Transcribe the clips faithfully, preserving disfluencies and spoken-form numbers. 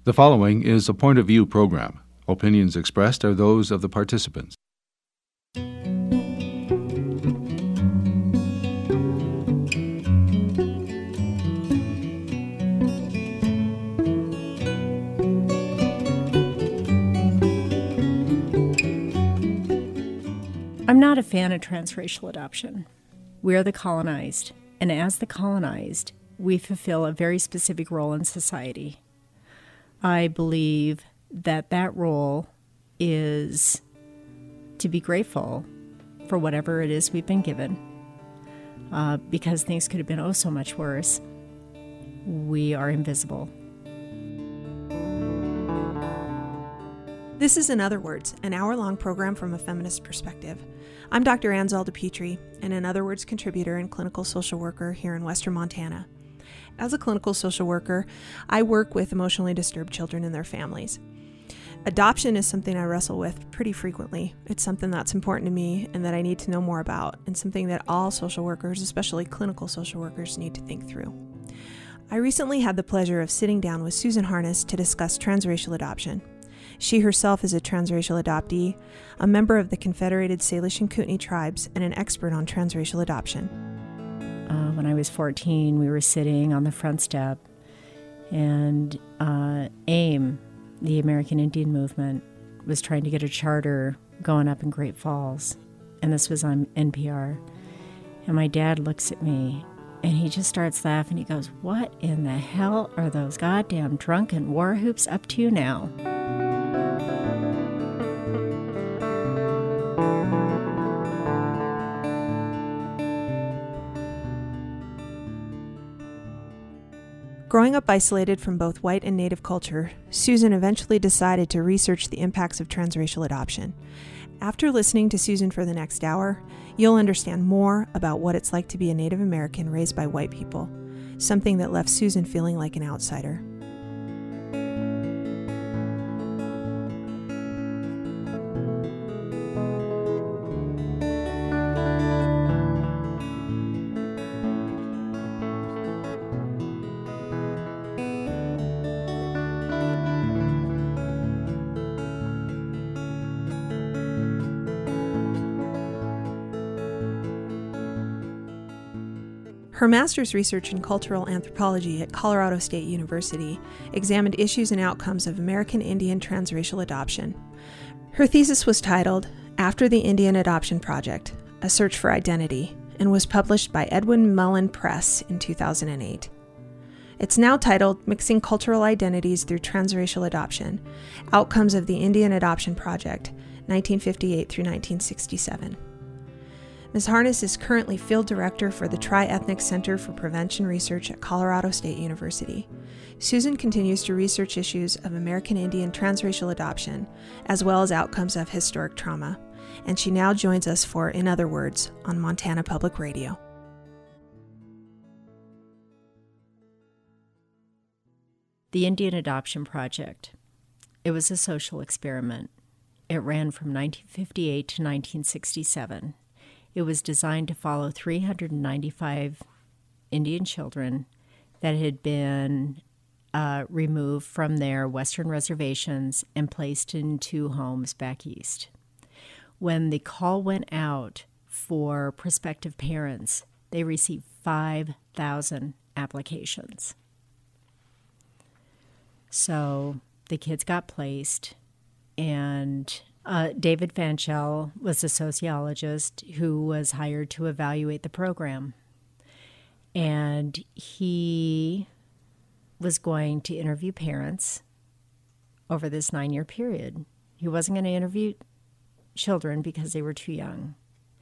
The following is a point of view program. Opinions expressed are those of the participants. I'm not a fan of transracial adoption. We are the colonized, and as the colonized, we fulfill a very specific role in society. I believe that that role is to be grateful for whatever it is we've been given, uh, because things could have been oh so much worse. We are invisible. This is In Other Words, an hour-long program from a feminist perspective. I'm Doctor Ann Zalda-Petrie, an In Other Words contributor and clinical social worker here in Western Montana. As a clinical social worker, I work with emotionally disturbed children and their families. Adoption is something I wrestle with pretty frequently. It's something that's important to me and that I need to know more about, and something that all social workers, especially clinical social workers, need to think through. I recently had the pleasure of sitting down with Susan Harness to discuss transracial adoption. She herself is a transracial adoptee, a member of the Confederated Salish and Kootenai tribes, and an expert on transracial adoption. Uh, when I was fourteen, we were sitting on the front step, and uh, AIM, the American Indian Movement, was trying to get a charter going up in Great Falls, and this was on N P R. And my dad looks at me, and he just starts laughing. He goes, "What in the hell are those goddamn drunken war hoops up to now?" Growing up isolated from both white and Native culture, Susan eventually decided to research the impacts of transracial adoption. After listening to Susan for the next hour, you'll understand more about what it's like to be a Native American raised by white people, something that left Susan feeling like an outsider. Her master's research in cultural anthropology at Colorado State University examined issues and outcomes of American Indian transracial adoption. Her thesis was titled After the Indian Adoption Project, A Search for Identity, and was published by Edwin Mellen Press in two thousand eight. It's now titled Mixing Cultural Identities Through Transracial Adoption, Outcomes of the Indian Adoption Project, nineteen fifty-eight through nineteen sixty-seven. Miz Harness is currently Field Director for the Tri-Ethnic Center for Prevention Research at Colorado State University. Susan continues to research issues of American Indian transracial adoption, as well as outcomes of historic trauma, and she now joins us for In Other Words on Montana Public Radio. The Indian Adoption Project. It was a social experiment. It ran from nineteen fifty-eight to nineteen sixty-seven. It was designed to follow three hundred ninety-five Indian children that had been uh, removed from their Western reservations and placed into homes back east. When the call went out for prospective parents, they received five thousand applications. So the kids got placed, and Uh, David Fanchel was a sociologist who was hired to evaluate the program. And he was going to interview parents over this nine-year period. He wasn't going to interview children because they were too young.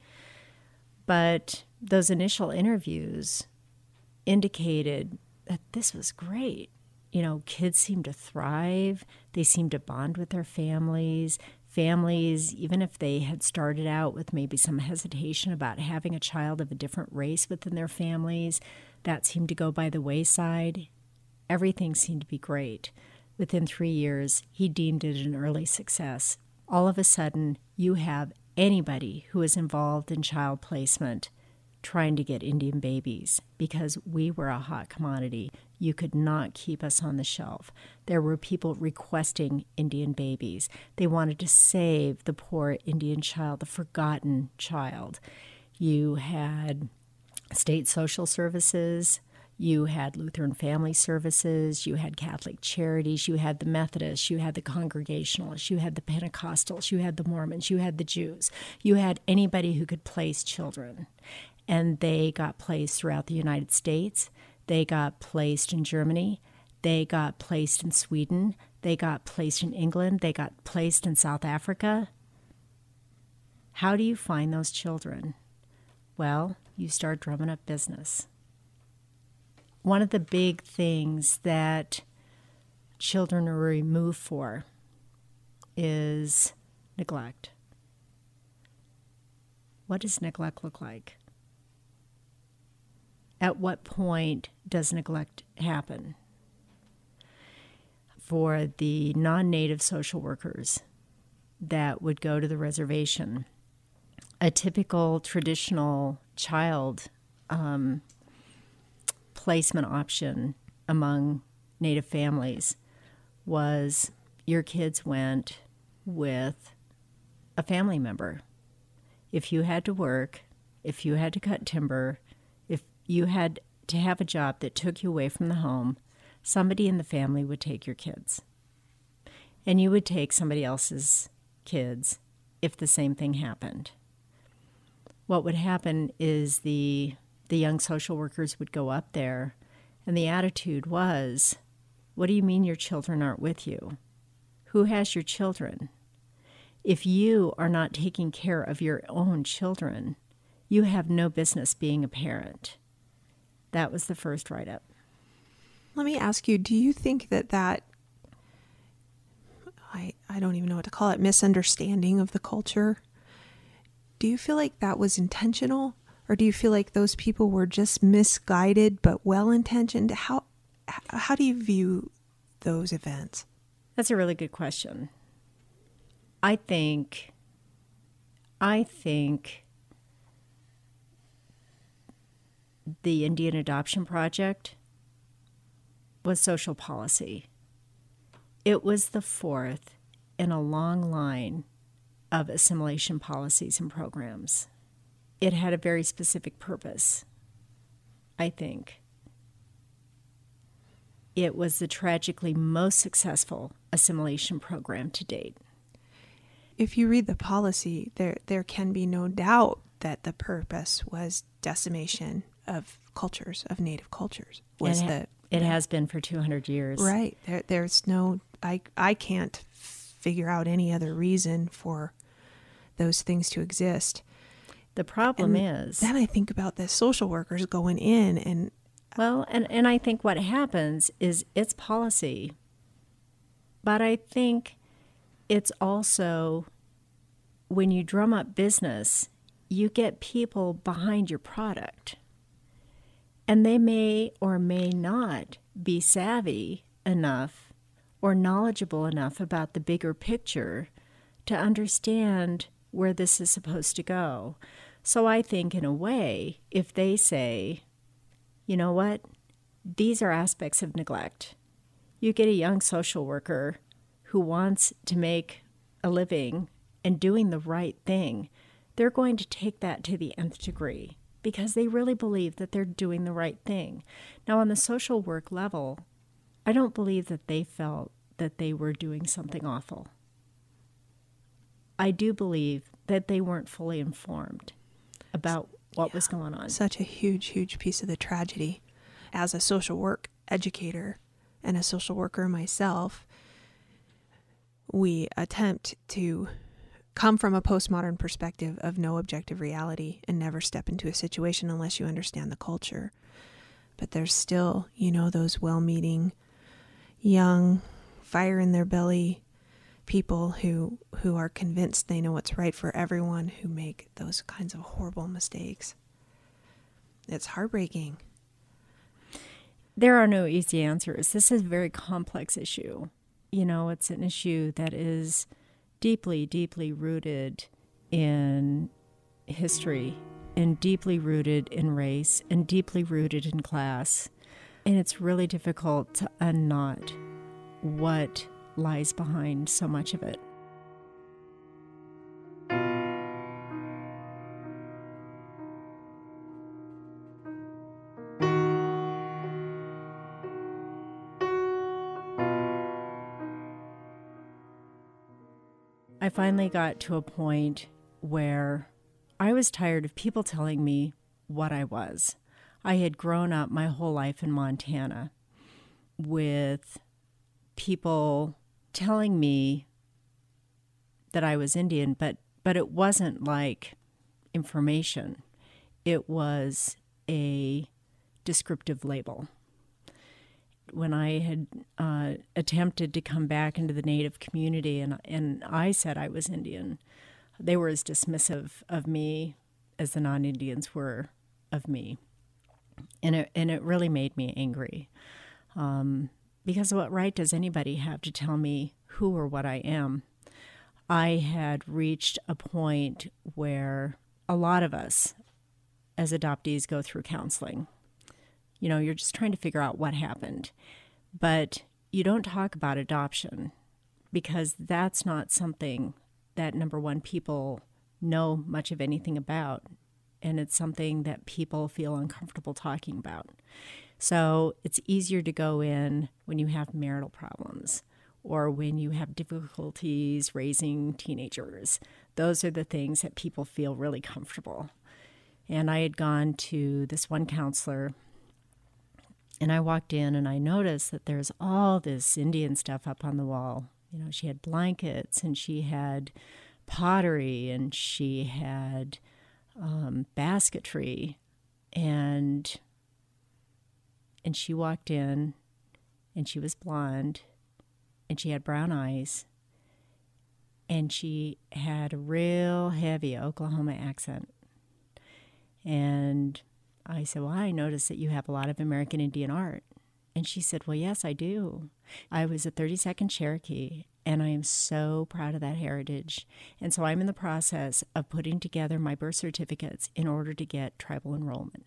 But those initial interviews indicated that this was great. You know, kids seemed to thrive. They seemed to bond with their families. Families, even if they had started out with maybe some hesitation about having a child of a different race within their families, that seemed to go by the wayside. Everything seemed to be great. Within three years, he deemed it an early success. All of a sudden, you have anybody who is involved in child placement trying to get Indian babies because we were a hot commodity. You could not keep us on the shelf. There were people requesting Indian babies. They wanted to save the poor Indian child, the forgotten child. You had state social services. You had Lutheran Family Services, you had Catholic Charities, you had the Methodists, you had the Congregationalists, you had the Pentecostals, you had the Mormons, you had the Jews. You had anybody who could place children. And they got placed throughout the United States. They got placed in Germany. They got placed in Sweden. They got placed in England. They got placed in South Africa. How do you find those children? Well, you start drumming up business. One of the big things that children are removed for is neglect. What does neglect look like? At what point does neglect happen? For the non-native social workers that would go to the reservation, a typical traditional child um, placement option among Native families was your kids went with a family member. If you had to work, if you had to cut timber, if you had to have a job that took you away from the home, somebody in the family would take your kids. And you would take somebody else's kids if the same thing happened. What would happen is the the young social workers would go up there, and the attitude was, what do you mean your children aren't with you? Who has your children? If you are not taking care of your own children, you have no business being a parent. That was the first write-up. Let me ask you, do you think that that, I, I don't even know what to call it, misunderstanding of the culture, do you feel like that was intentional? Or do you feel like those people were just misguided but well-intentioned? How how do you view those events? That's a really good question. I think I think the Indian Adoption Project was social policy. It was the fourth in a long line of assimilation policies and programs. It had a very specific purpose, I think. It was the tragically most successful assimilation program to date. If you read the policy, there there can be no doubt that the purpose was decimation of cultures, of Native cultures. Was it, ha- the it has been for two hundred years. Right. There, there's no, I, I can't figure out any other reason for those things to exist. The problem and is... Then I think about the social workers going in and... Well, and, and I think what happens is it's policy. But I think it's also, when you drum up business, you get people behind your product. And they may or may not be savvy enough or knowledgeable enough about the bigger picture to understand where this is supposed to go. So I think, in a way, if they say, you know what, these are aspects of neglect. You get a young social worker who wants to make a living and doing the right thing, they're going to take that to the nth degree because they really believe that they're doing the right thing. Now, on the social work level, I don't believe that they felt that they were doing something awful. I do believe that they weren't fully informed about what yeah, was going on. Such a huge, huge piece of the tragedy. As a social work educator and a social worker myself, we attempt to come from a postmodern perspective of no objective reality and never step into a situation unless you understand the culture. But there's still, you know, those well-meaning, young, fire in their belly people who who are convinced they know what's right for everyone, who make those kinds of horrible mistakes. It's heartbreaking. There are no easy answers. This is a very complex issue. You know, it's an issue that is deeply, deeply rooted in history and deeply rooted in race and deeply rooted in class. And it's really difficult to unknot what lies behind so much of it. I finally got to a point where I was tired of people telling me what I was. I had grown up my whole life in Montana with people telling me that I was Indian, but, but it wasn't like information. It was a descriptive label. When I had uh, attempted to come back into the Native community and and I said I was Indian, they were as dismissive of me as the non-Indians were of me. And it, and it really made me angry. Um, because what right does anybody have to tell me who or what I am? I had reached a point where a lot of us as adoptees go through counseling. You know, you're just trying to figure out what happened. But you don't talk about adoption because that's not something that, number one, people know much of anything about. And it's something that people feel uncomfortable talking about. So it's easier to go in when you have marital problems or when you have difficulties raising teenagers. Those are the things that people feel really comfortable. And I had gone to this one counselor, and I walked in and I noticed that there's all this Indian stuff up on the wall. You know, she had blankets and she had pottery and she had um, basketry. And and she walked in and she was blonde and she had brown eyes and she had a real heavy Oklahoma accent. And I said, well, I noticed that you have a lot of American Indian art. And she said, well, yes, I do. I was a thirty-second Cherokee, and I am so proud of that heritage. And so I'm in the process of putting together my birth certificates in order to get tribal enrollment.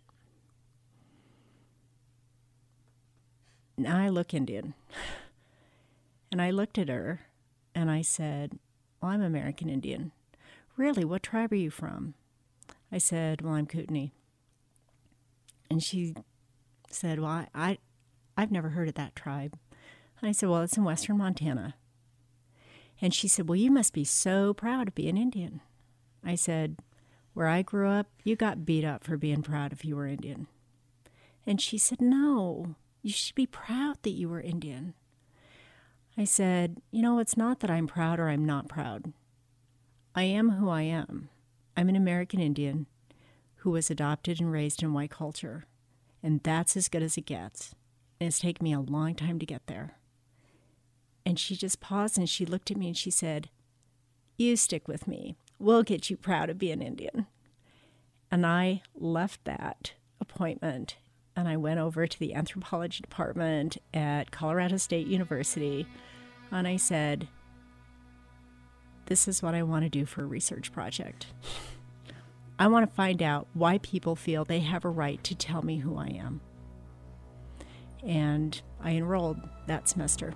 Now I look Indian. And I looked at her, and I said, well, I'm American Indian. Really, what tribe are you from? I said, well, I'm Kootenai. And she said, well, I, I, I've never heard of that tribe. And I said, well, it's in western Montana. And she said, well, you must be so proud of being Indian. I said, where I grew up, you got beat up for being proud if you were Indian. And she said, no, you should be proud that you were Indian. I said, you know, it's not that I'm proud or I'm not proud. I am who I am. I'm an American Indian who was adopted and raised in white culture. And that's as good as it gets. And it's taken me a long time to get there. And she just paused and she looked at me and she said, you stick with me. We'll get you proud of being Indian. And I left that appointment and I went over to the anthropology department at Colorado State University. And I said, this is what I want to do for a research project. I want to find out why people feel they have a right to tell me who I am. And I enrolled that semester.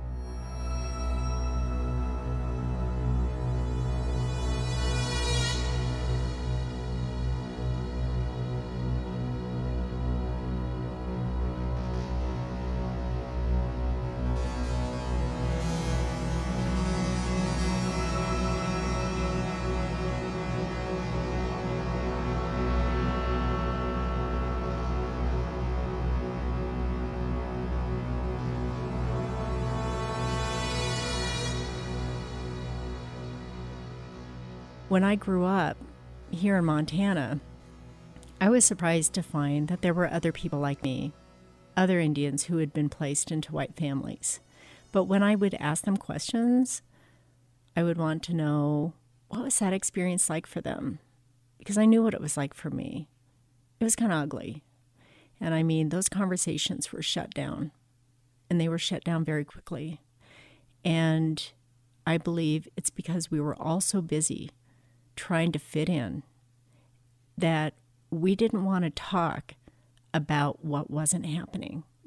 When I grew up here in Montana, I was surprised to find that there were other people like me, other Indians who had been placed into white families. But when I would ask them questions, I would want to know, what was that experience like for them? Because I knew what it was like for me. It was kind of ugly. And I mean, those conversations were shut down, and they were shut down very quickly. And I believe it's because we were all so busy trying to fit in that we didn't want to talk about what wasn't happening.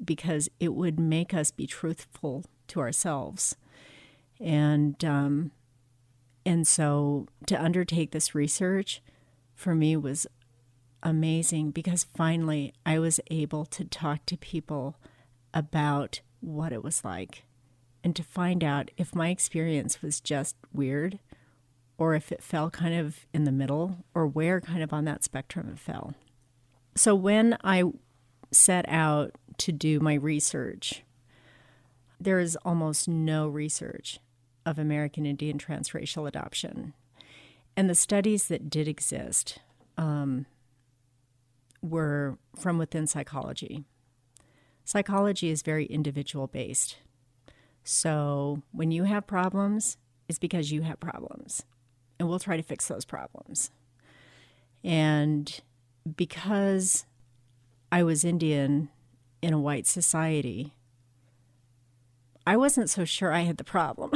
because it would make us be truthful to ourselves. And um, and so to undertake this research for me was amazing, because finally I was able to talk to people about what it was like and to find out if my experience was just weird or if it fell kind of in the middle, or where kind of on that spectrum it fell. So when I set out to do my research, there is almost no research of American Indian transracial adoption. And the studies that did exist um, were from within psychology. Psychology is very individual-based. So when you have problems, it's because you have problems. And we'll try to fix those problems. And because I was Indian in a white society, I wasn't so sure I had the problem.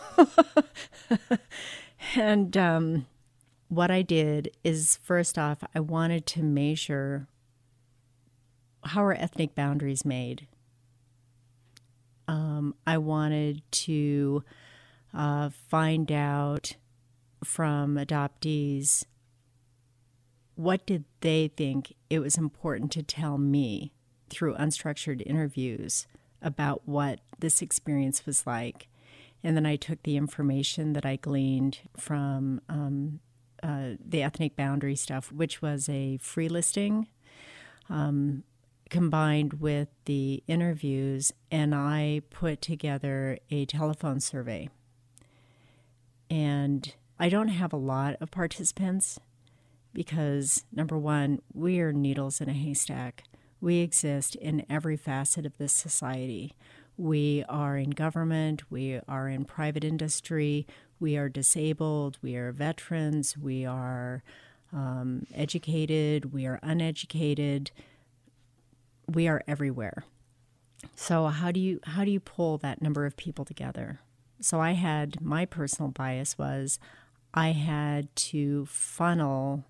And um, what I did is, first off, I wanted to measure how are ethnic boundaries made. Um, I wanted to uh, find out from adoptees, what did they think it was important to tell me through unstructured interviews about what this experience was like. And then I took the information that I gleaned from um, uh, the ethnic boundary stuff, which was a free listing, um, combined with the interviews, and I put together a telephone survey. And I don't have a lot of participants because, number one, we are needles in a haystack. We exist in every facet of this society. We are in government, we are in private industry, we are disabled, we are veterans, we are um, educated, we are uneducated. We are everywhere. So how do you how do you pull that number of people together? So I had, my personal bias was I had to funnel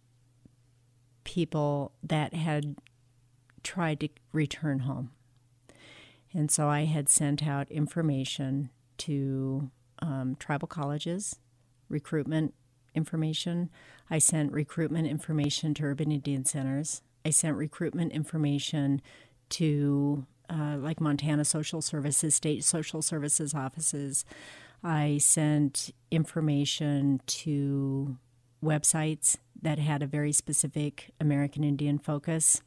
people that had tried to return home. And so I had sent out information to um, tribal colleges, recruitment information. I sent recruitment information to urban Indian centers. I sent recruitment information to uh, like Montana Social Services, state social services offices. I sent information to websites that had a very specific American Indian focus.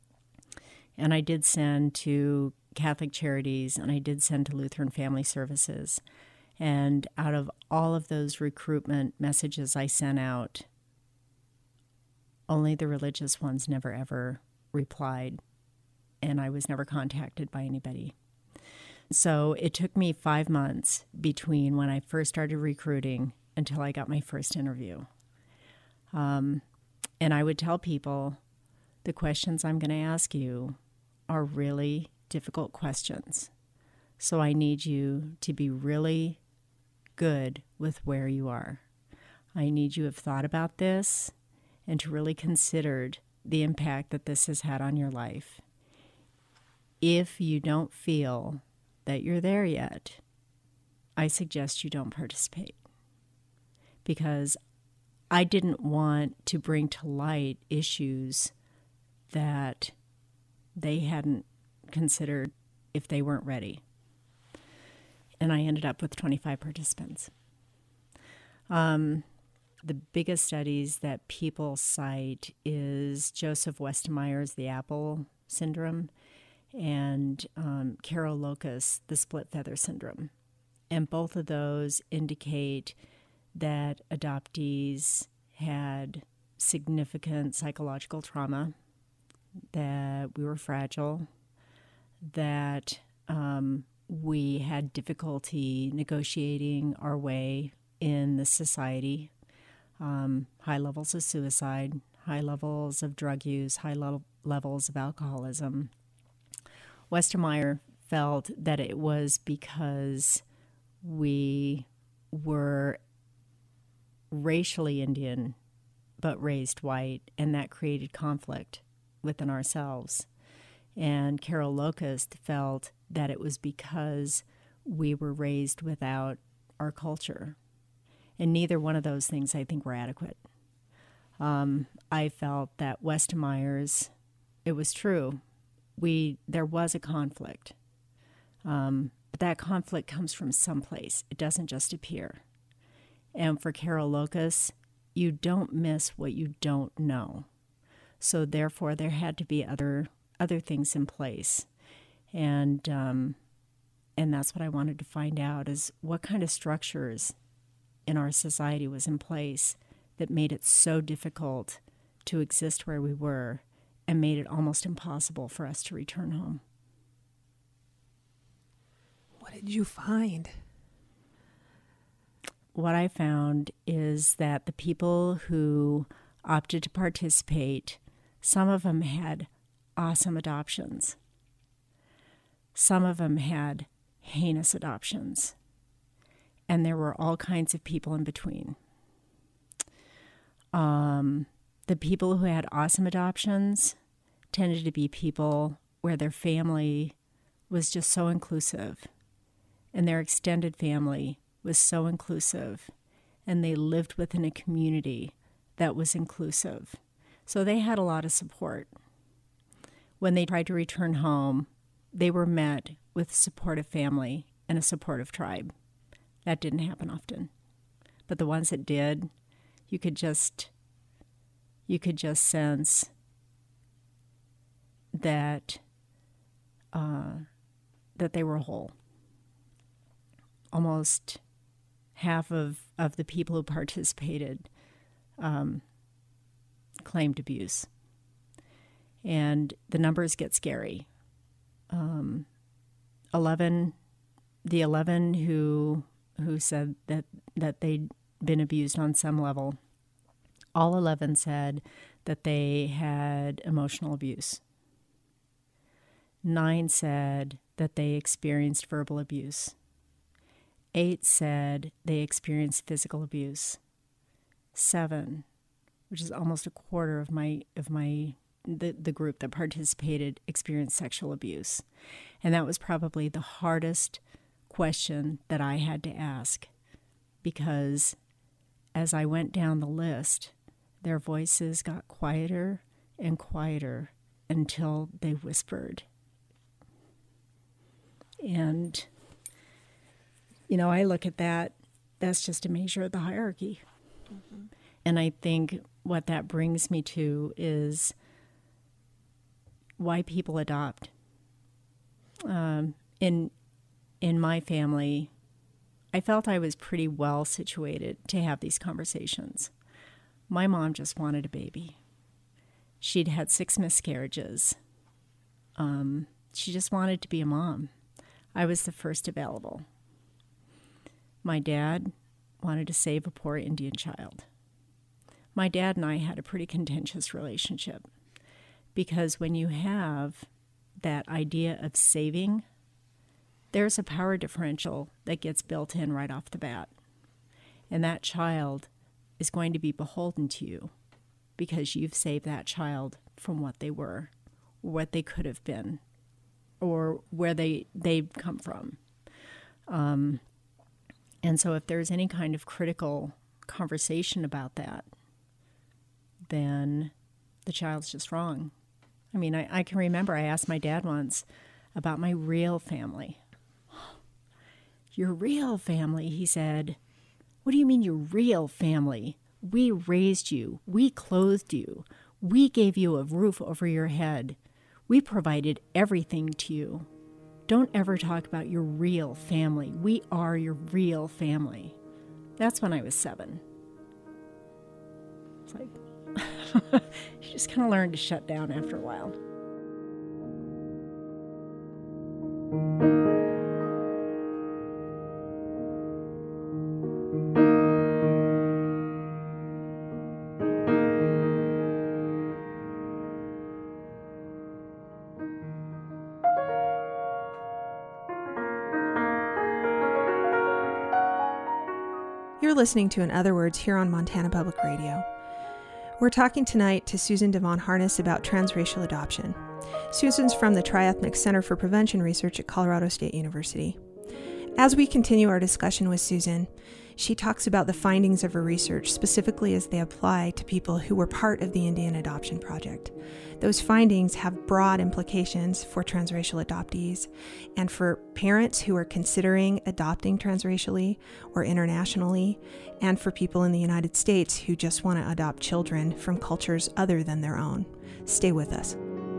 And I did send to Catholic Charities, and I did send to Lutheran Family Services. And out of all of those recruitment messages I sent out, only the religious ones never ever replied, and I was never contacted by anybody. So it took me five months between when I first started recruiting until I got my first interview. Um, and I would tell people, the questions I'm going to ask you are really difficult questions. So I need you to be really good with where you are. I need you to have thought about this and to really considered the impact that this has had on your life. If you don't feel that you're there yet, I suggest you don't participate, because I didn't want to bring to light issues that they hadn't considered if they weren't ready. And I ended up with twenty-five participants. Um, the biggest studies that people cite is Joseph Westemeyer's The Apple Syndrome and um, Carol Locus, the Split Feather Syndrome. And both of those indicate that adoptees had significant psychological trauma, that we were fragile, that um, we had difficulty negotiating our way in the society, um, high levels of suicide, high levels of drug use, high le- levels of alcoholism. Westemeyer felt that it was because we were racially Indian but raised white, and that created conflict within ourselves. And Carol Locust felt that it was because we were raised without our culture. And neither one of those things, I think, were adequate. Um, I felt that Weston Myers, it was true. We there was a conflict. Um, but that conflict comes from someplace. It doesn't just appear. And for Carol Locust, you don't miss what you don't know. So therefore, there had to be other other things in place. And um, and that's what I wanted to find out, is what kind of structures in our society was in place that made it so difficult to exist where we were and made it almost impossible for us to return home. What did you find? What I found is that the people who opted to participate, some of them had awesome adoptions. Some of them had heinous adoptions. And there were all kinds of people in between. Um, the people who had awesome adoptions tended to be people where their family was just so inclusive, and their extended family was so inclusive, and they lived within a community that was inclusive. So they had a lot of support. When they tried to return home, they were met with a supportive family and a supportive tribe. That didn't happen often. But the ones that did, you could just you could just sense that uh, that they were whole. Almost half of, of the people who participated um, claimed abuse. And the numbers get scary. Um, eleven, the eleven who who said that, that they'd been abused on some level, all eleven said that they had emotional abuse. Nine said that they experienced verbal abuse. Eight said they experienced physical abuse. Seven, which is almost a quarter of my of my the, the group that participated, experienced sexual abuse. And that was probably the hardest question that I had to ask, because as I went down the list, their voices got quieter and quieter until they whispered. And, you know, I look at that, that's just a measure of the hierarchy. Mm-hmm. And I think what that brings me to is why people adopt. Um, in in my family, I felt I was pretty well situated to have these conversations. My mom just wanted a baby. She'd had six miscarriages. Um, she just wanted to be a mom. I was the first available. My dad wanted to save a poor Indian child. My dad and I had a pretty contentious relationship, because when you have that idea of saving, there's a power differential that gets built in right off the bat. And that child is going to be beholden to you because you've saved that child from what they were, or what they could have been, or where they, they've come from. Um, and so if there's any kind of critical conversation about that, then the child's just wrong. I mean, I, I can remember I asked my dad once about my real family. Your real family, he said. What do you mean your real family? We raised you. We clothed you. We gave you a roof over your head. We provided everything to you. Don't ever talk about your real family. We are your real family. That's when I was seven. It's like, you just kind of learn to shut down after a while. You're listening to In Other Words here on Montana Public Radio. We're talking tonight to Susan Devon Harness about transracial adoption. Susan's from the Triethnic Center for Prevention Research at Colorado State University. As we continue our discussion with Susan, she talks about the findings of her research, specifically as they apply to people who were part of the Indian Adoption Project. Those findings have broad implications for transracial adoptees and for parents who are considering adopting transracially or internationally, and for people in the United States who just want to adopt children from cultures other than their own. Stay with us.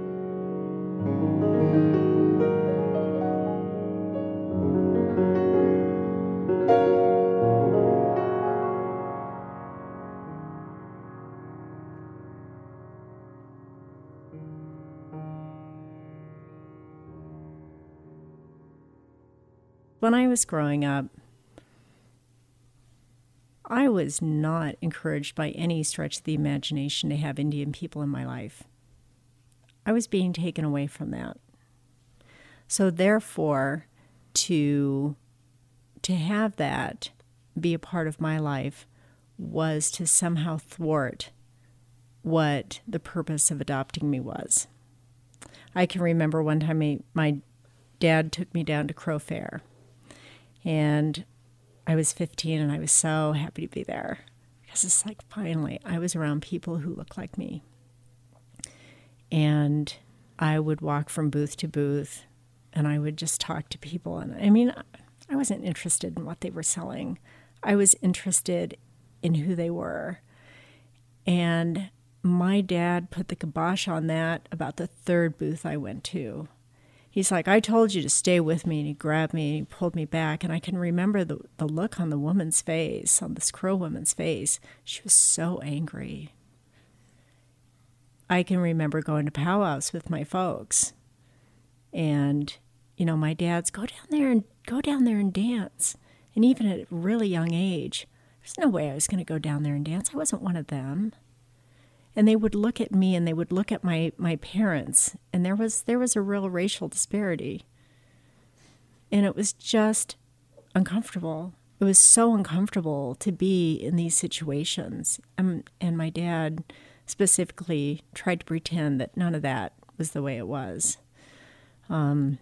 When I was growing up, I was not encouraged by any stretch of the imagination to have Indian people in my life. I was being taken away from that. So therefore, to, to have that be a part of my life was to somehow thwart what the purpose of adopting me was. I can remember one time my, my dad took me down to Crow Fair. And I was fifteen, and I was so happy to be there because it's like, finally, I was around people who looked like me. And I would walk from booth to booth, and I would just talk to people. And I mean, I wasn't interested in what they were selling. I was interested in who they were. And my dad put the kibosh on that about the third booth I went to. He's like, I told you to stay with me, and he grabbed me and he pulled me back. And I can remember the, the look on the woman's face, on this Crow woman's face. She was so angry. I can remember going to powwows with my folks. And, you know, my dad's, go down there and go down there and dance. And even at a really young age, there's no way I was going to go down there and dance. I wasn't one of them. And they would look at me and they would look at my, my parents, and there was there was a real racial disparity. And it was just uncomfortable. It was so uncomfortable to be in these situations. Um, and my dad specifically tried to pretend that none of that was the way it was. Um,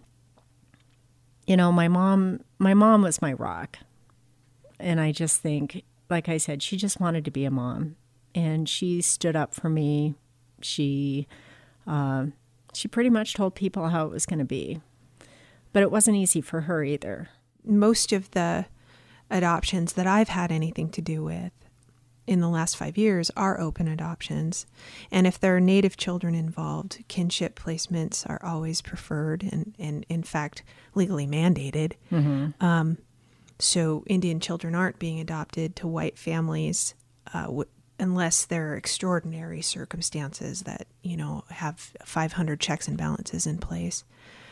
you know, my mom my mom was my rock. And I just think, like I said, she just wanted to be a mom. And she stood up for me. She uh, she pretty much told people how it was going to be. But it wasn't easy for her either. Most of the adoptions that I've had anything to do with in the last five years are open adoptions. And if there are Native children involved, kinship placements are always preferred and, and in fact, legally mandated. Mm-hmm. Um, so Indian children aren't being adopted to white families uh, w- unless there are extraordinary circumstances that, you know, have five hundred checks and balances in place.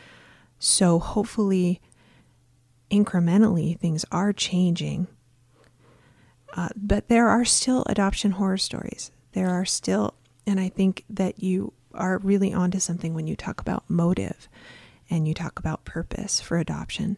So hopefully, incrementally, things are changing. Uh, but there are still adoption horror stories. There are still, and I think that you are really onto something when you talk about motive and you talk about purpose for adoption.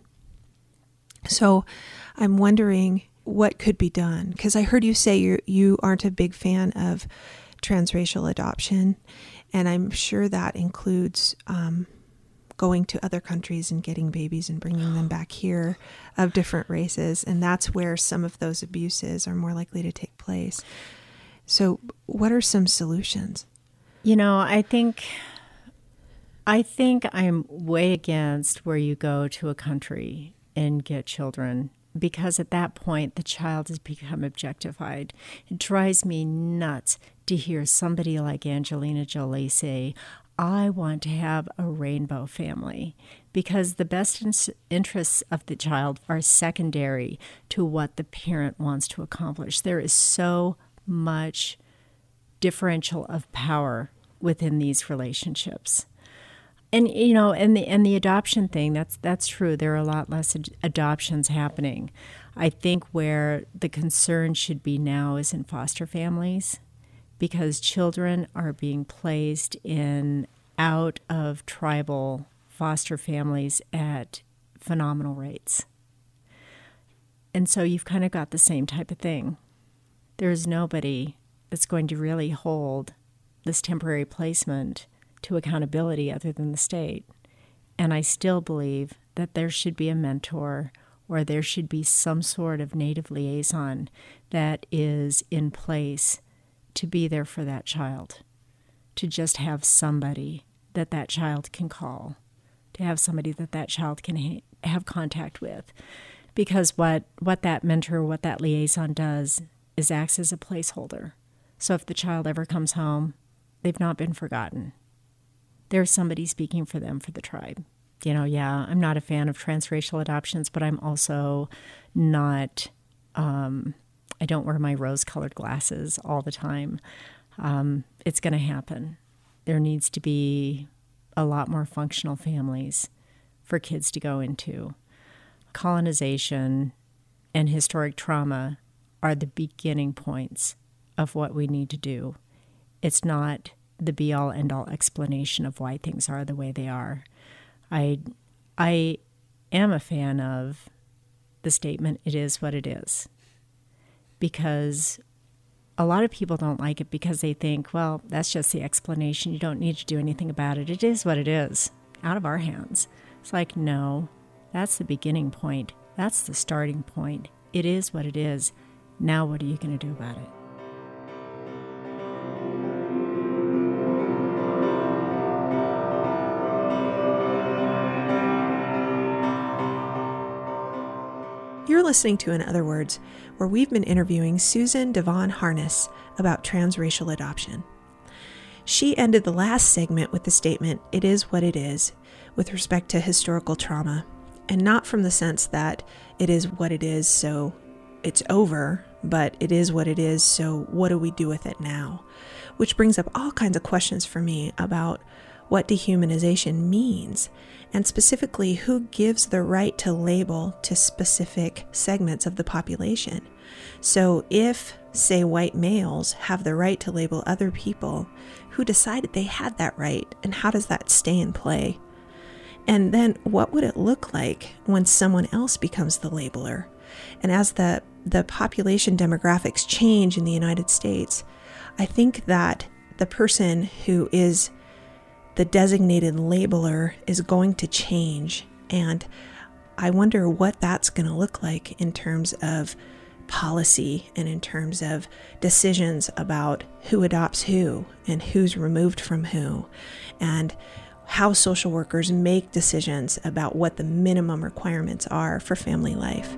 So I'm wondering what could be done, because I heard you say you you aren't a big fan of transracial adoption, and I'm sure that includes um, going to other countries and getting babies and bringing them back here of different races, and that's where some of those abuses are more likely to take place. So what are some solutions? You know, I think I think I'm way against where you go to a country and get children, because at that point the child has become objectified. It drives me nuts to hear somebody like Angelina Jolie say, I want to have a rainbow family, because the best in- interests of the child are secondary to what the parent wants to accomplish. There is so much differential of power within these relationships. And, you know, and the and the adoption thing, that's that's true. There are a lot less ad- adoptions happening. I think where the concern should be now is in foster families, because children are being placed in out of tribal foster families at phenomenal rates. And so you've kind of got the same type of thing. There's nobody that's going to really hold this temporary placement to accountability other than the state. And I still believe that there should be a mentor or there should be some sort of Native liaison that is in place to be there for that child, to just have somebody that that child can call, to have somebody that that child can ha- have contact with. Because what, what that mentor, what that liaison does is acts as a placeholder. So if the child ever comes home, they've not been forgotten. There's somebody speaking for them for the tribe. You know, yeah, I'm not a fan of transracial adoptions, but I'm also not, um, I don't wear my rose-colored glasses all the time. Um, it's going to happen. There needs to be a lot more functional families for kids to go into. Colonization and historic trauma are the beginning points of what we need to do. It's not the be-all, end-all explanation of why things are the way they are. I, I am a fan of the statement, it is what it is, because a lot of people don't like it because they think, well, that's just the explanation. You don't need to do anything about it. It is what it is, out of our hands. It's like, no, that's the beginning point. That's the starting point. It is what it is. Now what are you going to do about it? You're listening to In Other Words, where we've been interviewing Susan Devon Harness about transracial adoption. She ended the last segment with the statement, it is what it is, with respect to historical trauma, and not from the sense that it is what it is, so it's over, but it is what it is, so what do we do with it now? Which brings up all kinds of questions for me about what dehumanization means, and specifically who gives the right to label to specific segments of the population. So if, say, white males have the right to label other people, who decided they had that right, and how does that stay in play? And then what would it look like when someone else becomes the labeler? And as the, the population demographics change in the United States, I think that the person who is the designated labeler is going to change. And I wonder what that's going to look like in terms of policy and in terms of decisions about who adopts who and who's removed from who, and how social workers make decisions about what the minimum requirements are for family life.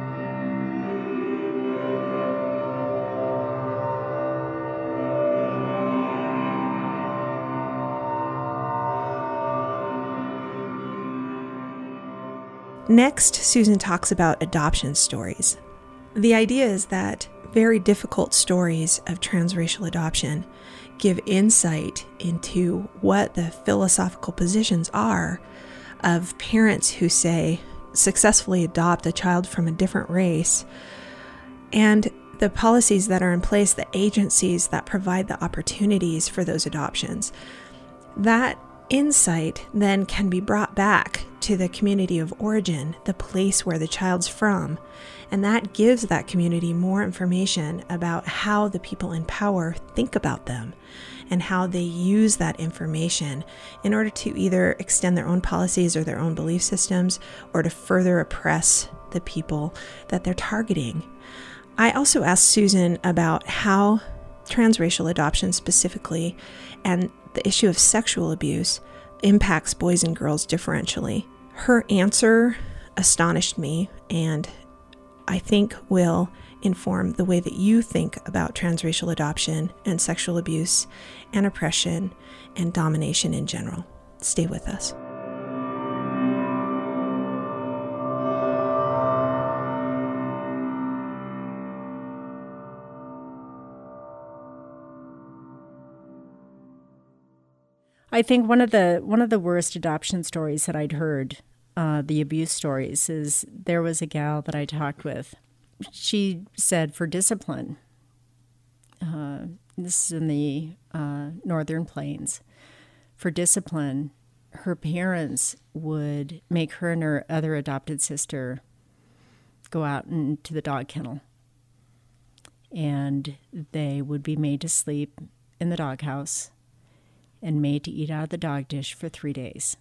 Next, Susan talks about adoption stories. The idea is that very difficult stories of transracial adoption give insight into what the philosophical positions are of parents who, say, successfully adopt a child from a different race, and the policies that are in place, the agencies that provide the opportunities for those adoptions. That insight then can be brought back to the community of origin, the place where the child's from, and that gives that community more information about how the people in power think about them and how they use that information in order to either extend their own policies or their own belief systems, or to further oppress the people that they're targeting. I also asked Susan about how transracial adoption specifically and the issue of sexual abuse impacts boys and girls differentially. Her answer astonished me, and I think will inform the way that you think about transracial adoption and sexual abuse and oppression and domination in general. Stay with us. I think one of the one of the worst adoption stories that I'd heard, uh, the abuse stories, is there was a gal that I talked with. She said for discipline, uh, this is in the uh, Northern Plains, for discipline, her parents would make her and her other adopted sister go out into the dog kennel. And they would be made to sleep in the doghouse. and made to eat out of the dog dish for three days.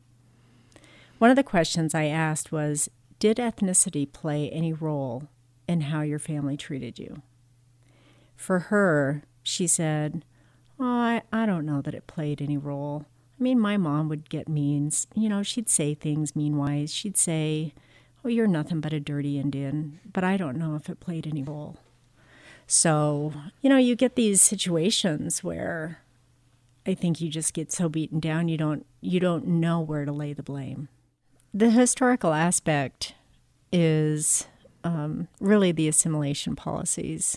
One of the questions I asked was, did ethnicity play any role in how your family treated you? For her, she said, oh, I, I don't know that it played any role. I mean, my mom would get mean. You know, she'd say things mean-wise. She'd say, oh, you're nothing but a dirty Indian. But I don't know if it played any role. So, you know, you get these situations where I think you just get so beaten down you don't you don't know where to lay the blame. The historical aspect is um, really the assimilation policies.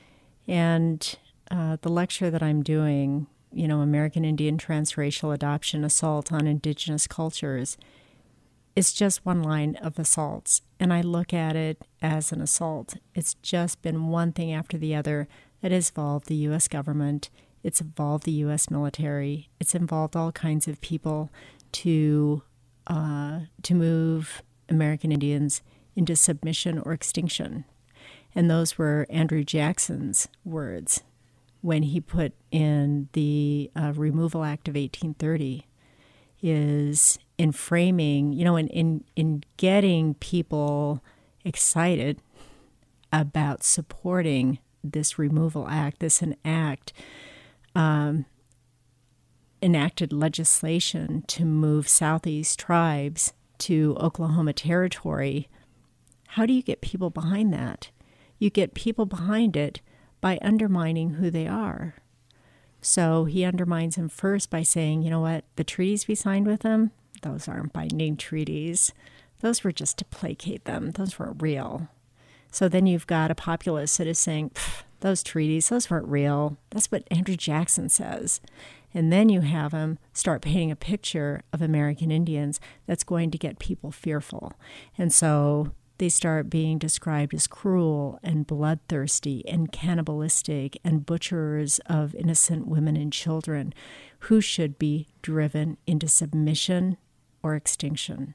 And uh, the lecture that I'm doing, you know, American Indian Transracial Adoption, Assault on Indigenous Cultures, is just one line of assaults. And I look at it as an assault. It's just been one thing after the other that has involved the U S government. It's involved the U S military. It's involved all kinds of people to uh, to move American Indians into submission or extinction. And those were Andrew Jackson's words when he put in the uh, Removal Act of eighteen thirty, is in framing, you know, in, in, in getting people excited about supporting this Removal Act, this enact, um, enacted legislation to move Southeast tribes to Oklahoma Territory. How do you get people behind that? You get people behind it by undermining who they are. So he undermines them first by saying, you know what, the treaties we signed with them, those aren't binding treaties. Those were just to placate them. Those weren't real. So then you've got a populace that is saying, those treaties, those weren't real. That's what Andrew Jackson says. And then you have them start painting a picture of American Indians that's going to get people fearful. And so they start being described as cruel and bloodthirsty and cannibalistic and butchers of innocent women and children who should be driven into submission or extinction.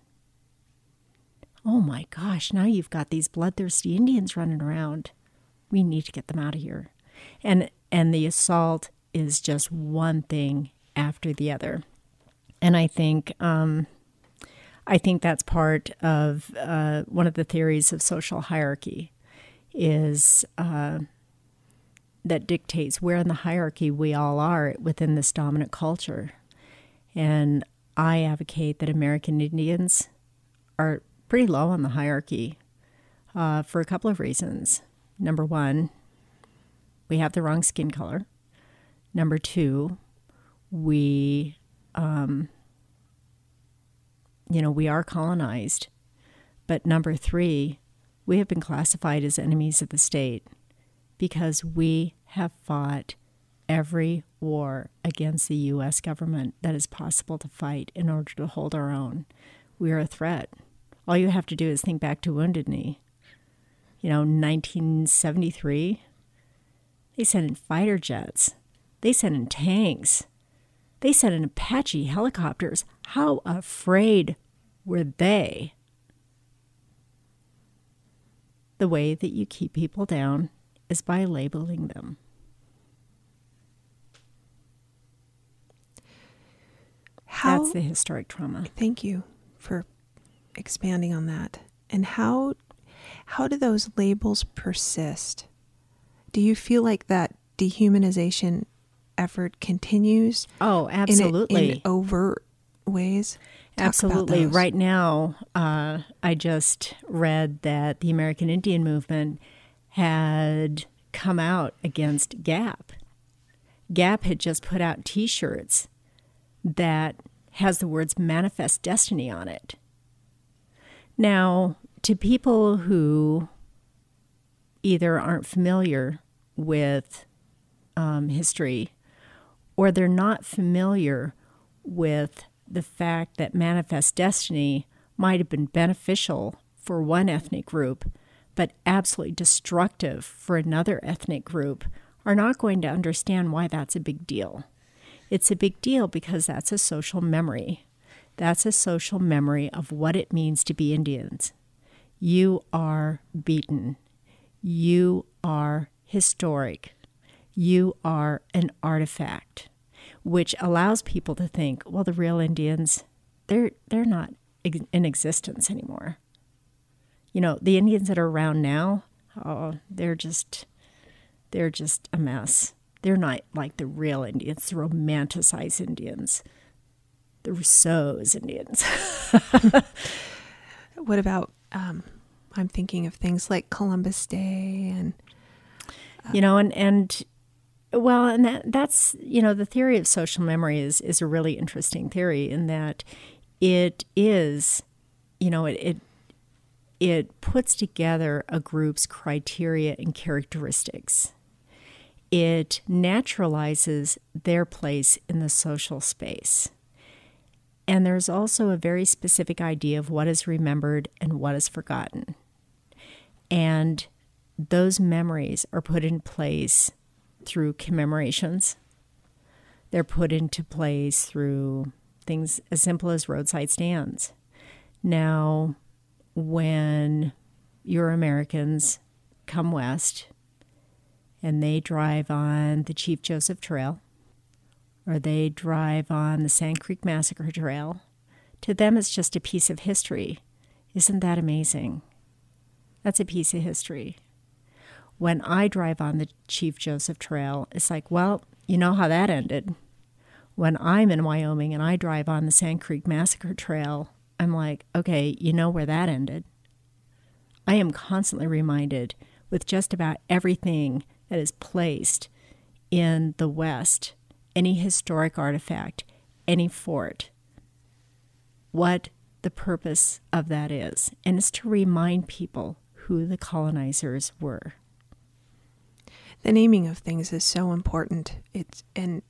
Oh my gosh, now you've got these bloodthirsty Indians running around. We need to get them out of here. And and the assault is just one thing after the other. And I think um, I think that's part of uh, one of the theories of social hierarchy is uh, that dictates where in the hierarchy we all are within this dominant culture. And I advocate that American Indians are pretty low on the hierarchy uh, for a couple of reasons. Number one, we have the wrong skin color. Number two, we, um, you know, we are colonized. But number three, we have been classified as enemies of the state because we have fought every war against the U S government that is possible to fight in order to hold our own. We are a threat. All you have to do is think back to Wounded Knee. You know, nineteen seventy-three, they sent in fighter jets. They sent in tanks. They sent in Apache helicopters. How afraid were they? The way that you keep people down is by labeling them. How, That's the historic trauma. Thank you for expanding on that. And how how do those labels persist? Do you feel like that dehumanization effort continues? Oh, absolutely. In, in overt ways? Talk Absolutely. about those. Right now, uh, I just read that the American Indian movement had come out against Gap. Gap had just put out T-shirts that has the words Manifest Destiny on it. Now, to people who either aren't familiar with um, history or they're not familiar with the fact that Manifest Destiny might have been beneficial for one ethnic group, but absolutely destructive for another ethnic group, are not going to understand why that's a big deal. It's a big deal because that's a social memory. That's a social memory of what it means to be Indians. You are beaten. You are historic. You are an artifact. which allows people to think, well, the real Indians, they're they're not ex- in existence anymore. You know, the Indians that are around now, oh, they're just they're just a mess. They're not like the real Indians, the romanticized Indians, the Rousseau's Indians. What about, um, I'm thinking of things like Columbus Day and... Uh, you know, and, and well, and that, that's, you know, the theory of social memory is, is a really interesting theory in that it is, you know, it, it it puts together a group's criteria and characteristics. It naturalizes their place in the social space. And there's also a very specific idea of what is remembered and what is forgotten. And those memories are put in place through commemorations. They're put into place through things as simple as roadside stands. Now, when your Americans come west and they drive on the Chief Joseph Trail, or they drive on the Sand Creek Massacre Trail, to them it's just a piece of history. Isn't that amazing? That's a piece of history. When I drive on the Chief Joseph Trail, it's like, well, you know how that ended. When I'm in Wyoming and I drive on the Sand Creek Massacre Trail, I'm like, okay, you know where that ended. I am constantly reminded with just about everything that is placed in the West, any historic artifact, any fort, what the purpose of that is. And it's to remind people who the colonizers were. The naming of things is so important. It's and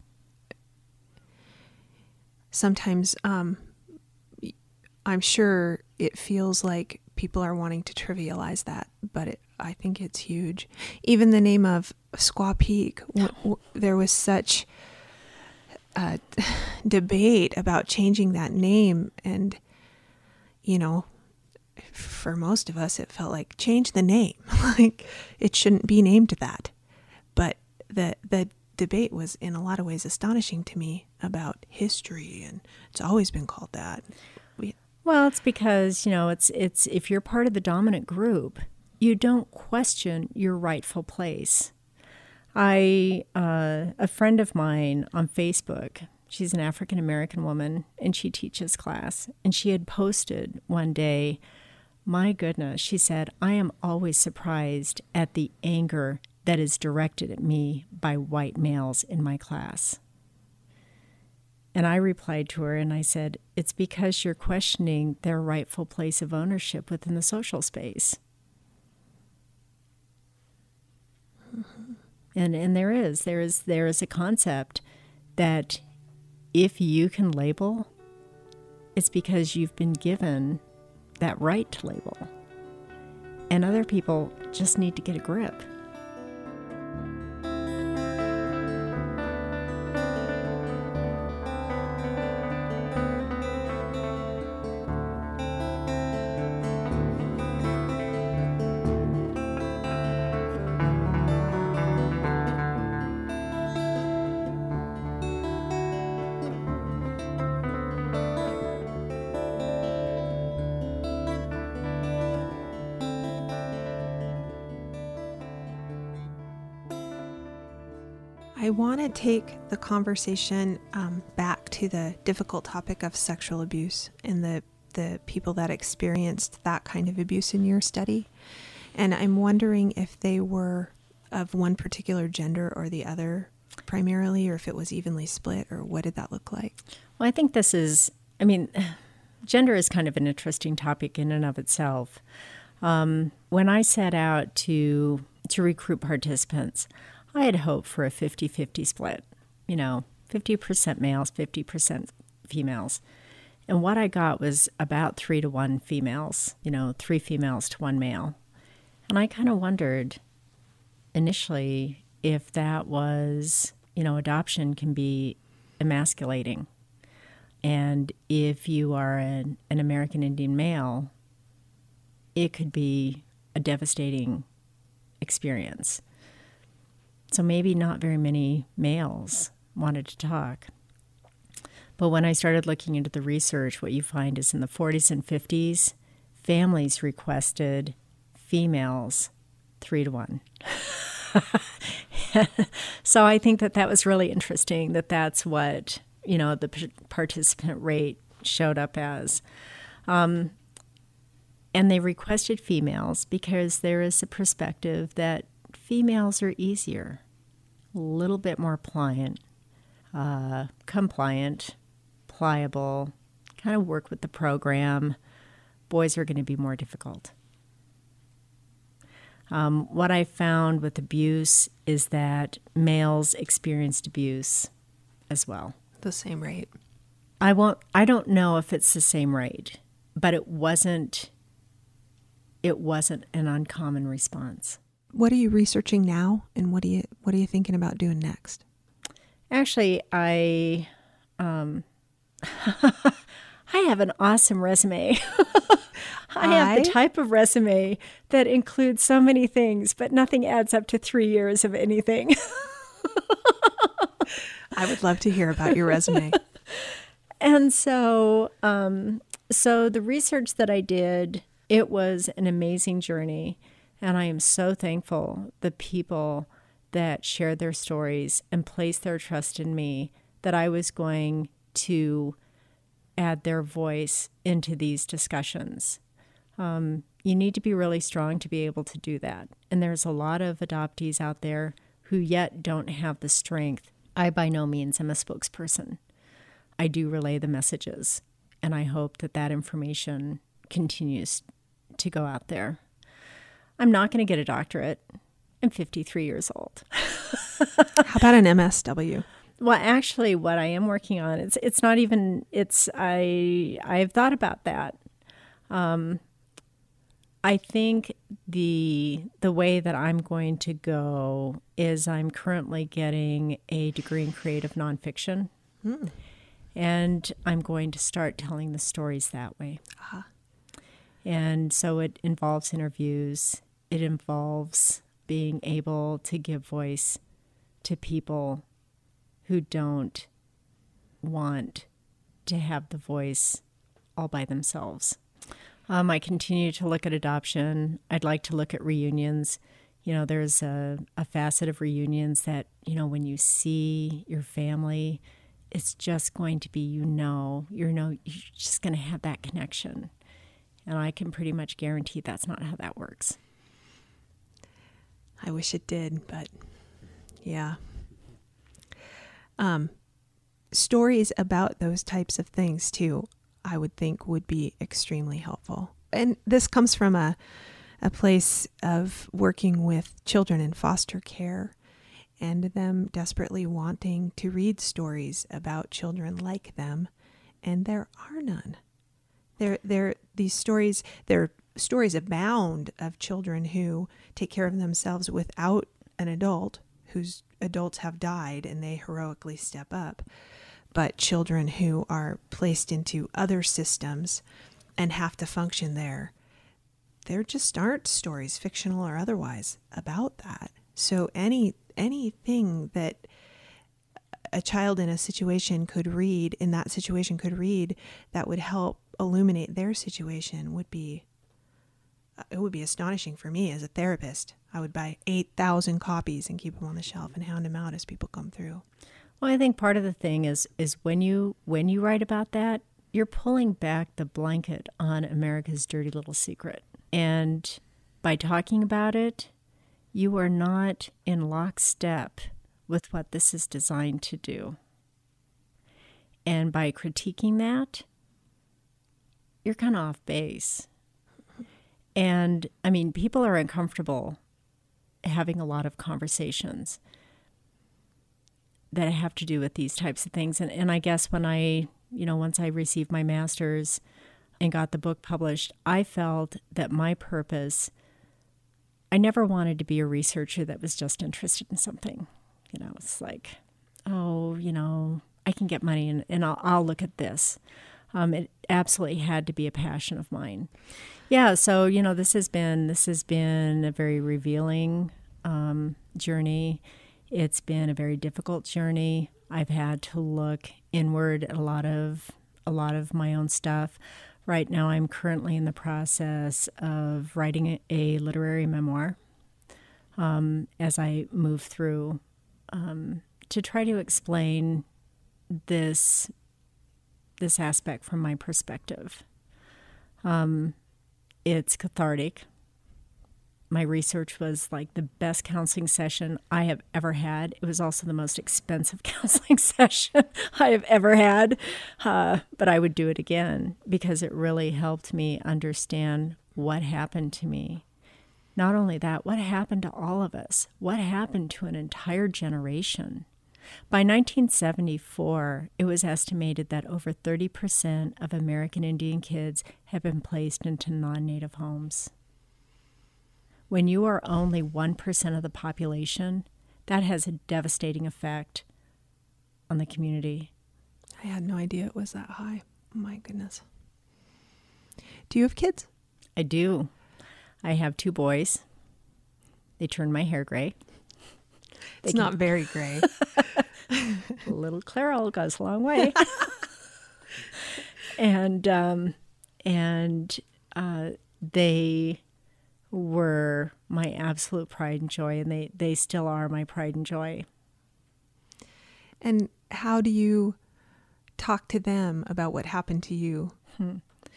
sometimes um, I'm sure it feels like people are wanting to trivialize that, but it, I think it's huge. Even the name of Squaw Peak, w- w- there was such a debate about changing that name, and you know, for most of us, it felt like change the name. Like it shouldn't be named that. But the the debate was in a lot of ways astonishing to me about history, and it's always been called that. We, well, it's because, you know, it's it's if you're part of the dominant group, you don't question your rightful place. I uh, a friend of mine on Facebook, she's an African American woman, and she teaches class, and she had posted one day, my goodness, she said, I am always surprised at the anger that is directed at me by white males in my class. And I replied to her and I said, it's because you're questioning their rightful place of ownership within the social space. Mm-hmm. And and there is, there is, there is a concept that if you can label, it's because you've been given that right to label. And other people just need to get a grip. I want to take the conversation um, back to the difficult topic of sexual abuse and the, the people that experienced that kind of abuse in your study. And I'm wondering if they were of one particular gender or the other primarily, or if it was evenly split, or what did that look like? Well, I think this is, I mean, gender is kind of an interesting topic in and of itself. Um, when I set out to to recruit participants, I had hoped for a fifty-fifty split, you know, fifty percent males, fifty percent females. And what I got was about three to one females, you know, three females to one male. And I kind of wondered initially if that was, you know, adoption can be emasculating. And if you are an, an American Indian male, it could be a devastating experience. So maybe not very many males wanted to talk. But when I started looking into the research, what you find is in the forties and fifties, families requested females three to one. So I think that that was really interesting, that that's what, you know, the p- participant rate showed up as. Um, and they requested females because there is a perspective that females are easier, a little bit more pliant, uh, compliant, pliable, kind of work with the program. Boys are going to be more difficult. Um, what I found with abuse is that males experienced abuse as well. The same rate. I won't. I don't know if it's the same rate, but it wasn't. It wasn't an uncommon response. What are you researching now, and what are you what are you thinking about doing next? Actually, I, um, I have an awesome resume. I have the type of resume that includes so many things, but nothing adds up to three years of anything. I would love to hear about your resume. And so, um, so the research that I did, it was an amazing journey, and I am so thankful the people that shared their stories and placed their trust in me that I was going to add their voice into these discussions. Um, you need to be really strong to be able to do that. And there's a lot of adoptees out there who yet don't have the strength. I by no means am a spokesperson. I do relay the messages, and I hope that that information continues to go out there. I'm not going to get a doctorate. I'm fifty-three years old. How about an M S W? Well, actually, what I am working on, it's it's not even, it's, I, I've thought about that. Um, I think the the way that I'm going to go is I'm currently getting a degree in creative nonfiction, mm. and I'm going to start telling the stories that way. Uh-huh. And so it involves interviews. It involves being able to give voice to people who don't want to have the voice all by themselves. Um, I continue to look at adoption. I'd like to look at reunions. You know, there's a, a facet of reunions that, you know, when you see your family, it's just going to be, you know, you know, you're just going to have that connection. And I can pretty much guarantee that's not how that works. I wish it did, but yeah. Um, stories about those types of things, too, I would think would be extremely helpful. And this comes from a a place of working with children in foster care and them desperately wanting to read stories about children like them, and there are none. There, there, these stories, there are stories abound of children who take care of themselves without an adult, whose adults have died and they heroically step up. But children who are placed into other systems and have to function there, there just aren't stories, fictional or otherwise, about that. So any anything that a child in a situation could read, in that situation could read, that would help illuminate their situation would be, it would be astonishing for me as a therapist. I would buy eight thousand copies and keep them on the shelf and hand them out as people come through. Well, I think part of the thing is is when you when you write about that, you're pulling back the blanket on America's dirty little secret. And by talking about it, you are not in lockstep with what this is designed to do. And by critiquing that, you're kind of off base. And, I mean, people are uncomfortable having a lot of conversations that have to do with these types of things. And, and I guess when I, you know, once I received my master's and got the book published, I felt that my purpose, I never wanted to be a researcher that was just interested in something. You know, it's like, oh, you know, I can get money and, and I'll, I'll look at this. Um, it absolutely had to be a passion of mine. Yeah, so, you know, this has been, this has been a very revealing um, journey. It's been a very difficult journey. I've had to look inward at a lot of a lot of my own stuff. Right now, I'm currently in the process of writing a, a literary memoir um, as I move through um, to try to explain this this aspect from my perspective. Um, it's cathartic. My research was like the best counseling session I have ever had. It was also the most expensive counseling session I have ever had, uh, but I would do it again because it really helped me understand what happened to me. Not only that, what happened to all of us? What happened to an entire generation? By nineteen seventy-four, it was estimated that over thirty percent of American Indian kids had been placed into non-native homes. When you are only one percent of the population, that has a devastating effect on the community. I had no idea it was that high. Oh my goodness. Do you have kids? I do. I have two boys. They turn my hair gray. They it's can... not very gray. A little Clairol goes a long way. and um, and uh, they were my absolute pride and joy, and they, they still are my pride and joy. And how do you talk to them about what happened to you? Hmm.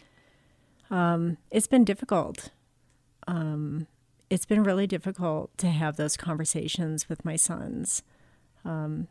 Um, it's been difficult. Um, it's been really difficult to have those conversations with my sons. Um,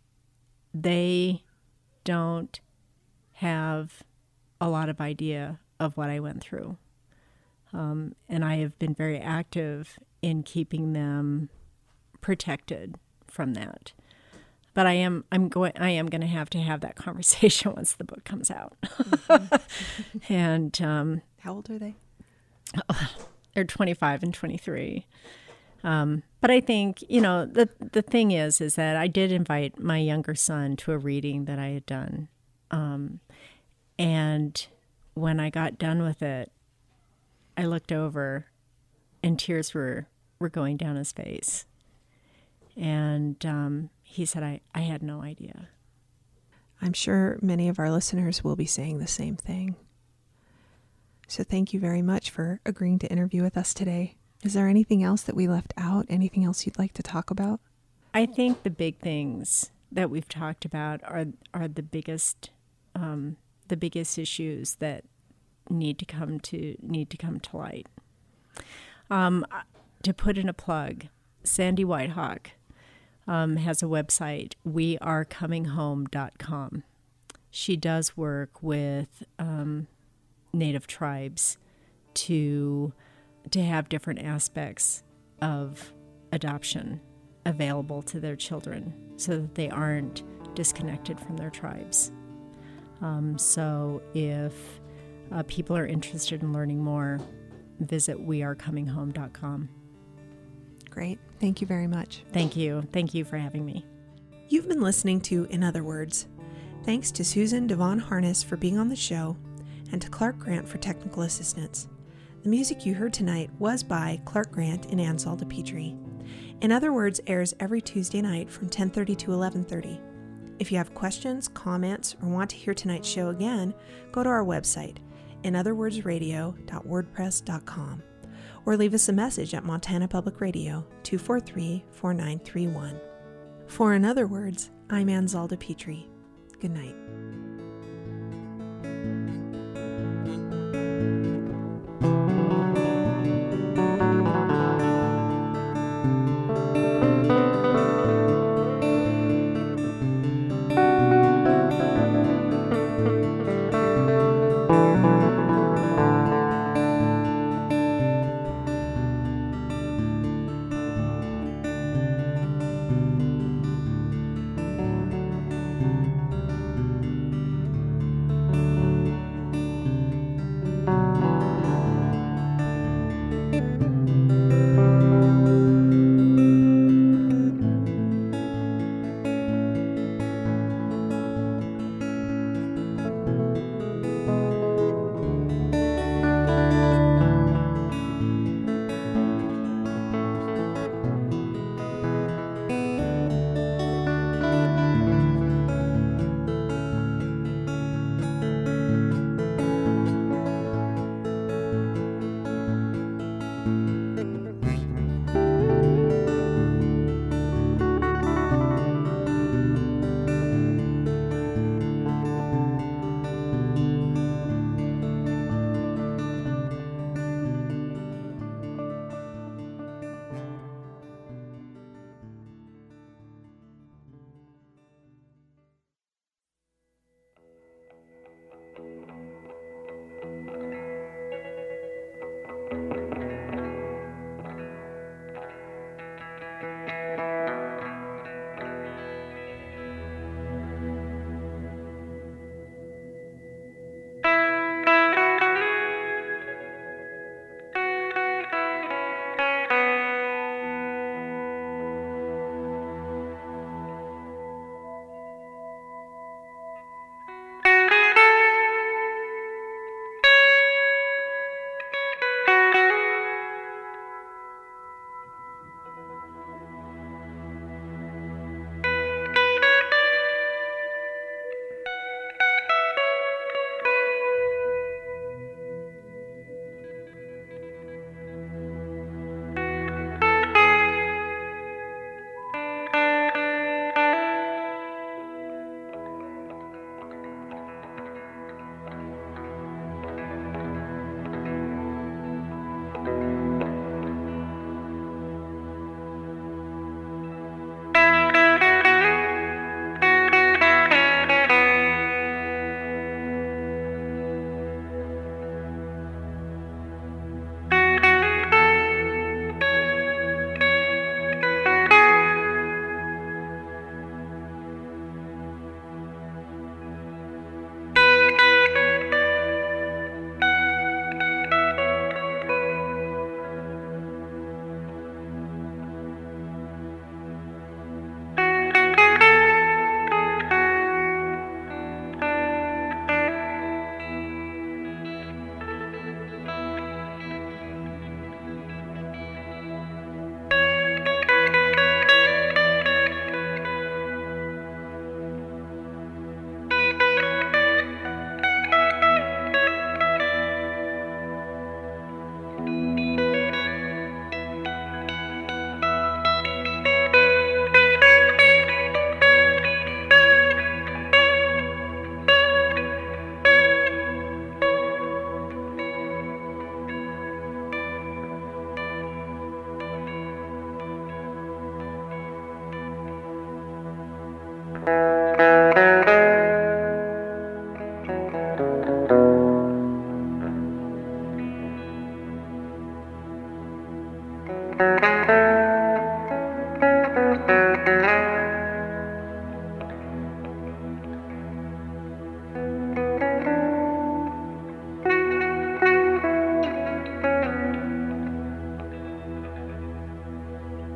they don't have a lot of idea of what I went through. Um, and I have been very active in keeping them protected from that. But I am I'm going I am going to have to have that conversation once the book comes out. Mm-hmm. And um, how old are they? They're twenty-five and twenty-three. Um, but I think, you know, the the thing is, is that I did invite my younger son to a reading that I had done. Um, and when I got done with it, I looked over and tears were, were going down his face. And um, he said, I, I had no idea. I'm sure many of our listeners will be saying the same thing. So thank you very much for agreeing to interview with us today. Is there anything else that we left out? Anything else you'd like to talk about? I think the big things that we've talked about are are the biggest um, the biggest issues that need to come to need to come to light. Um, to put in a plug, Sandy Whitehawk um, has a website, we are coming home dot com. She does work with um, Native tribes to to have different aspects of adoption available to their children so that they aren't disconnected from their tribes. Um, so if uh, people are interested in learning more, visit we are coming home dot com. Great. Thank you very much. Thank you. Thank you for having me. You've been listening to In Other Words. Thanks to Susan Devon Harness for being on the show and to Clark Grant for technical assistance. The music you heard tonight was by Clark Grant and Ann Zalda Petrie. In Other Words airs every Tuesday night from ten thirty to eleven thirty. If you have questions, comments, or want to hear tonight's show again, go to our website, in other words radio dot wordpress dot com, or leave us a message at Montana Public Radio, two four three, four nine three one. For In Other Words, I'm Ann Zalda Petrie. Good night.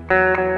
Bye.